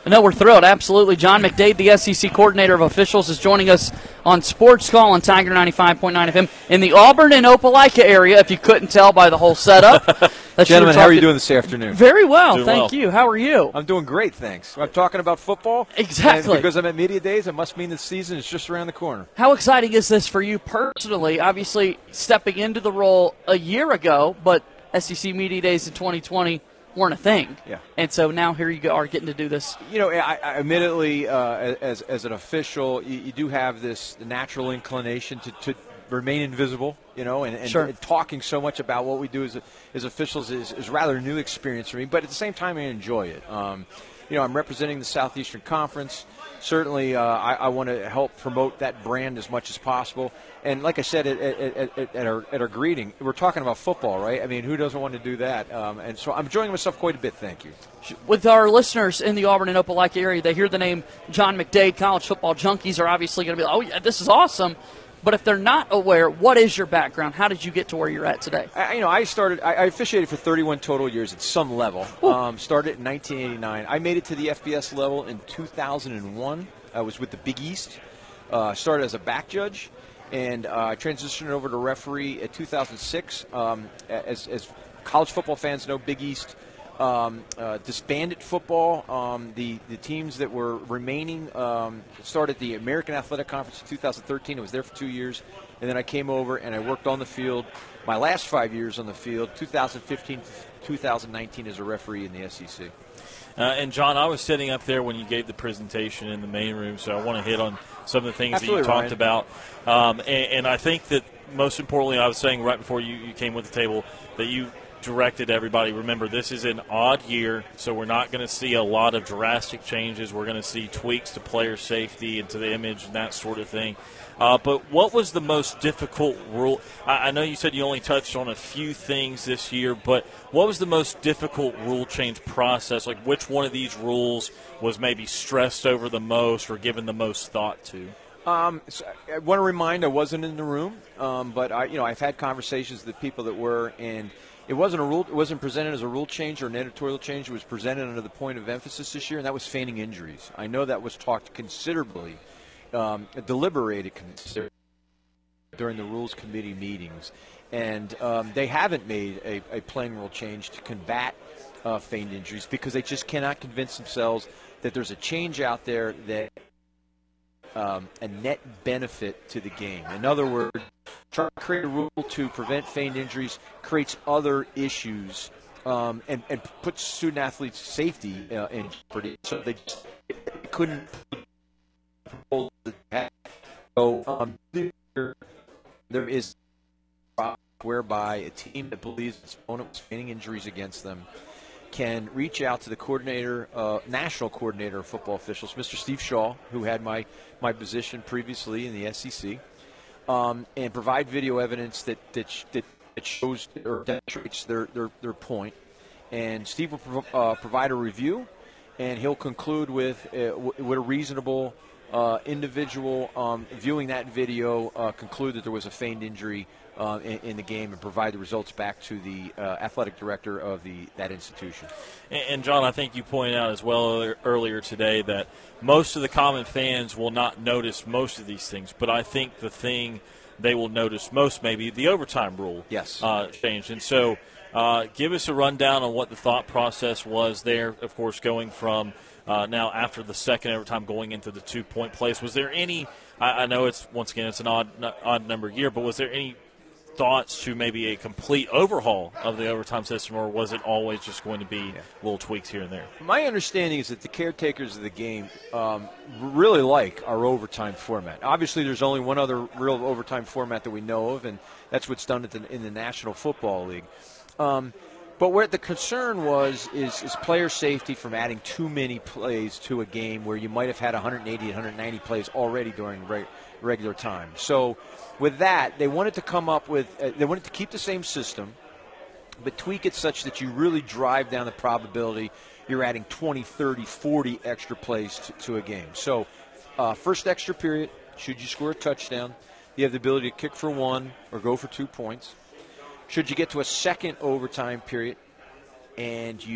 No, we're thrilled. Absolutely. John McDade, the SEC coordinator of officials, is joining us on Sports Call on Tiger 95.9 FM in the Auburn and Opelika area, if you couldn't tell by the whole setup. Gentlemen, how are you doing this afternoon? Very well, thank you. How are you? I'm doing great, thanks. I'm talking about football. Exactly. And because I'm at Media Days, it must mean the season is just around the corner. How exciting is this for you personally? Obviously, stepping into the role a year ago, but SEC Media Days in 2020 weren't a thing. Yeah. And so now here you are getting to do this. You know, I admittedly, as an official, you do have this natural inclination to remain invisible, you know, and Sure. talking so much about what we do as officials is rather a new experience for me. But at the same time, I enjoy it. You know, I'm representing the Southeastern Conference. Certainly, I want to help promote that brand as much as possible. And like I said at our greeting, we're talking about football, right? I mean, who doesn't want to do that? And so I'm enjoying myself quite a bit, thank you. With our listeners in the Auburn and Opelika area, they hear the name John McDade. College football junkies are obviously going to be like, oh, yeah, this is awesome. But if they're not aware, what is your background? How did you get to where you're at today? I officiated for 31 total years at some level. Started in 1989. I made it to the FBS level in 2001. I was with the Big East. Started as a back judge, and I transitioned over to referee at 2006. As college football fans know, Big East disbanded football. The teams that were remaining started the American Athletic Conference in 2013. I was there for 2 years, and then I came over and I worked on the field. My last 5 years on the field, 2015 to 2019 as a referee in the SEC. And, John, I was sitting up there when you gave the presentation in the main room, so I want to hit on some of the things Absolutely, that you talked about. And I think that most importantly, I was saying right before you came with the table that you directed everybody, remember, this is an odd year, so we're not going to see a lot of drastic changes. We're going to see tweaks to player safety and to the image and that sort of thing. But what was the most difficult rule? I know you said you only touched on a few things this year, but what was the most difficult rule change process? Like, which one of these rules was maybe stressed over the most or given the most thought to? So I want to remind I wasn't in the room, but I've had conversations with people that were, and it wasn't a rule. It wasn't presented as a rule change or an editorial change. It was presented under the point of emphasis this year, and that was feigning injuries. I know that was talked considerably, deliberated considerably during the Rules Committee meetings, and they haven't made a playing rule change to combat feigned injuries because they just cannot convince themselves that there's a change out there that a net benefit to the game. In other words, trying to create a rule to prevent feigned injuries creates other issues and puts student athletes' safety in jeopardy. So they just couldn't. So there is whereby a team that believes its opponent was feigning injuries against them can reach out to the coordinator, national coordinator of football officials, Mr. Steve Shaw, who had my position previously in the SEC, and provide video evidence that shows or demonstrates their point. And Steve will provide a review, and he'll conclude with a reasonable individual viewing that video conclude that there was a feigned injury in the game and provide the results back to the athletic director of that institution. And, John, I think you pointed out as well earlier today that most of the common fans will not notice most of these things, but I think the thing they will notice most maybe the overtime rule changed. And so give us a rundown on what the thought process was there, of course, going from now after the second overtime going into the 2-point plays. Was there any – I know it's once again it's an odd number year, but was there any thoughts to maybe a complete overhaul of the overtime system, or was it always just going to be little tweaks here and there? My understanding is that the caretakers of the game really like our overtime format. Obviously, there's only one other real overtime format that we know of, and that's what's done in the National Football League. But where the concern is player safety from adding too many plays to a game where you might have had 180, 190 plays already during regular time. So with that, they wanted to come up with they wanted to keep the same system, but tweak it such that you really drive down the probability you're adding 20, 30, 40 extra plays to a game. So first extra period, should you score a touchdown, you have the ability to kick for 1 or go for 2 points. Should you get to a second overtime period and you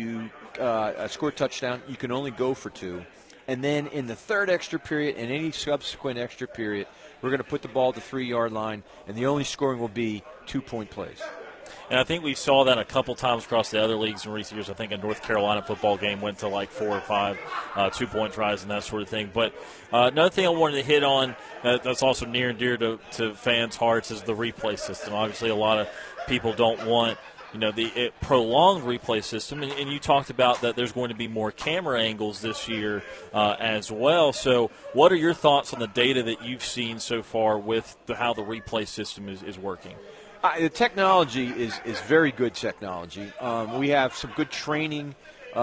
score a touchdown, you can only go for 2. And then in the third extra period and any subsequent extra period, we're going to put the ball at the 3-yard line, and the only scoring will be 2-point plays. And I think we saw that a couple times across the other leagues in recent years. I think a North Carolina football game went to like 4 or 5 2-point tries and that sort of thing. But another thing I wanted to hit on that's also near and dear to fans' hearts is the replay system. Obviously, a lot of people don't want the prolonged replay system, and you talked about that there's going to be more camera angles this year as well. So what are your thoughts on the data that you've seen so far with how the replay system is working? The technology is very good technology. We have some good training,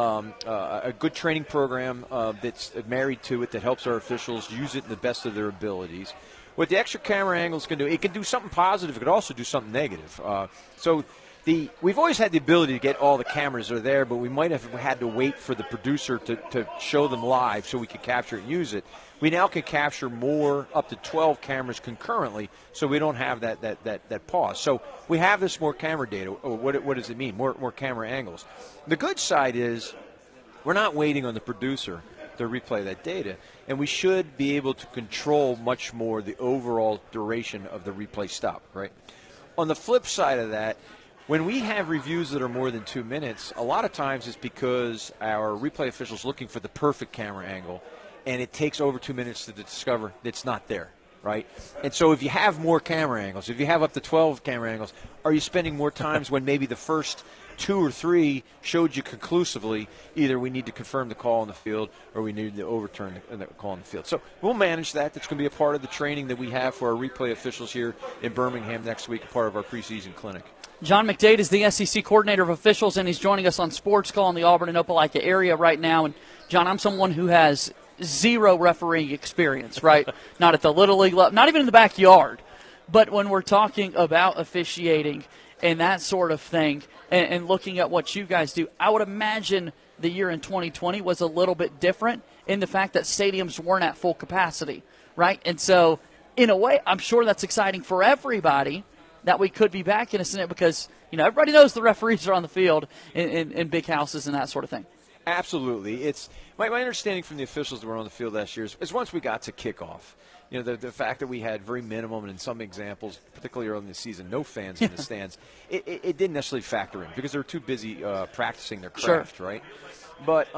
a good training program that's married to it that helps our officials use it in the best of their abilities. What the extra camera angles can do, it can do something positive. It could also do something negative. We've always had the ability to get all the cameras that are there, but we might have had to wait for the producer to show them live so we could capture it and use it. We now can capture more, up to 12 cameras concurrently, so we don't have that pause. So we have this more camera data. What does it mean? More camera angles. The good side is we're not waiting on the producer to replay that data, and we should be able to control much more the overall duration of the replay stop, right? On the flip side of that, when we have reviews that are more than 2 minutes, a lot of times it's because our replay official's looking for the perfect camera angle, and it takes over 2 minutes to discover it's not there, right? And so if you have more camera angles, if you have up to 12 camera angles, are you spending more times when maybe the first 2 or 3 showed you conclusively either we need to confirm the call on the field or we need to overturn the call on the field? So we'll manage that. That's going to be a part of the training that we have for our replay officials here in Birmingham next week, a part of our preseason clinic. John McDade is the SEC coordinator of officials, and he's joining us on Sports Call in the Auburn and Opelika area right now. And, John, I'm someone who has zero refereeing experience, right? Not at the Little League level, not even in the backyard. But when we're talking about officiating and that sort of thing and looking at what you guys do, I would imagine the year in 2020 was a little bit different in the fact that stadiums weren't at full capacity, right? And so, in a way, I'm sure that's exciting for everybody that we could be back in a Senate because, everybody knows the referees are on the field in big houses and that sort of thing. Absolutely. It's my understanding from the officials that were on the field last year is once we got to kickoff, the fact that we had very minimum and in some examples, particularly early in the season, no fans in the stands, it didn't necessarily factor in because they were too busy practicing their craft, sure. Right? But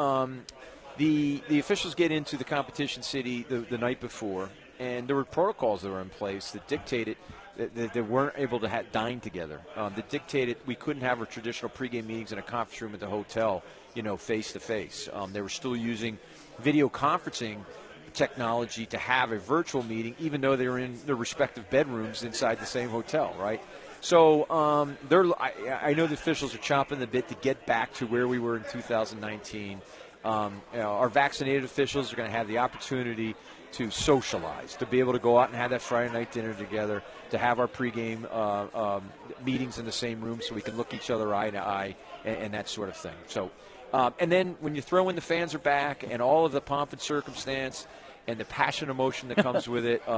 the officials get into the competition city the night before, and there were protocols that were in place that dictated that they weren't able to dine together. That dictated we couldn't have our traditional pregame meetings in a conference room at the hotel, face-to-face. They were still using video conferencing technology to have a virtual meeting, even though they were in their respective bedrooms inside the same hotel, right? So I know the officials are chomping the bit to get back to where we were in 2019. Our vaccinated officials are going to have the opportunity to socialize, to be able to go out and have that Friday night dinner together, to have our pregame meetings in the same room so we can look each other eye to eye and that sort of thing. So, and then when you throw in the fans are back and all of the pomp and circumstance and the passion emotion that comes with it,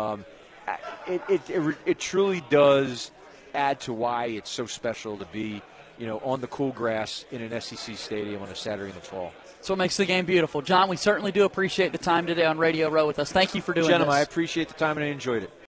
it truly does add to why it's so special to be, on the cool grass in an SEC stadium on a Saturday in the fall. That's what makes the game beautiful. John, we certainly do appreciate the time today on Radio Row with us. Thank you for doing this. Gentlemen, I appreciate the time and I enjoyed it.